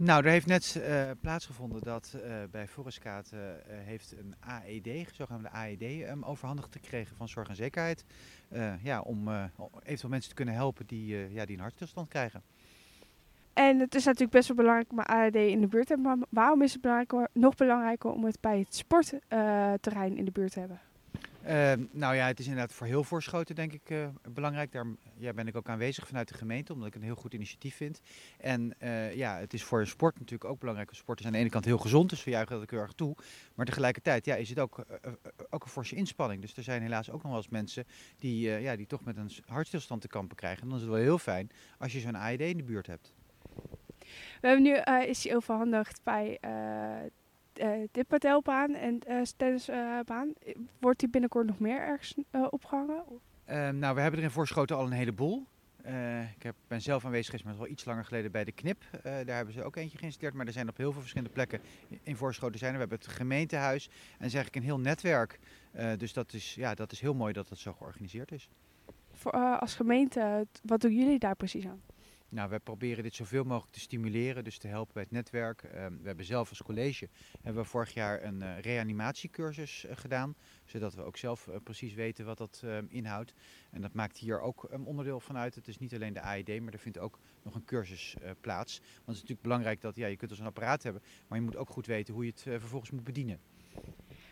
Nou, er heeft net plaatsgevonden dat bij Forescate heeft een AED, zogenaamde AED, overhandigd gekregen van Zorg en Zekerheid. Om eventueel mensen te kunnen helpen die een hartstilstand krijgen. En het is natuurlijk best wel belangrijk om een AED in de buurt te hebben. Maar waarom is het nog belangrijker om het bij het sportterrein in de buurt te hebben? Het is inderdaad voor heel Voorschoten denk ik belangrijk. Daar ben ik ook aanwezig vanuit de gemeente, omdat ik het een heel goed initiatief vind. En het is voor sport natuurlijk ook belangrijk. Sporten zijn aan de ene kant heel gezond, dus we juichen dat ook heel erg toe. Maar tegelijkertijd is het ook een forse inspanning. Dus er zijn helaas ook nog wel eens mensen die toch met een hartstilstand te kampen krijgen. En dan is het wel heel fijn als je zo'n AED in de buurt hebt. We hebben nu is die overhandigd bij de padelbaan en tennisbaan. Wordt die binnenkort nog meer ergens opgehangen? We hebben er in Voorschoten al een heleboel. Ik ben zelf aanwezig geweest, maar dat is wel iets langer geleden bij de Knip. Daar hebben ze ook eentje geïnstalleerd, maar er zijn op heel veel verschillende plekken in Voorschoten zijn er. We hebben het gemeentehuis en dat is eigenlijk een heel netwerk. Dus dat is heel mooi dat het zo georganiseerd is. Als gemeente, wat doen jullie daar precies aan? Nou, wij proberen dit zoveel mogelijk te stimuleren, dus te helpen bij het netwerk. We hebben zelf als college vorig jaar een reanimatiecursus gedaan, zodat we ook zelf precies weten wat dat inhoudt. En dat maakt hier ook een onderdeel van uit. Het is niet alleen de AED, maar er vindt ook nog een cursus plaats. Want het is natuurlijk belangrijk dat je kunt dus een apparaat hebben, maar je moet ook goed weten hoe je het vervolgens moet bedienen.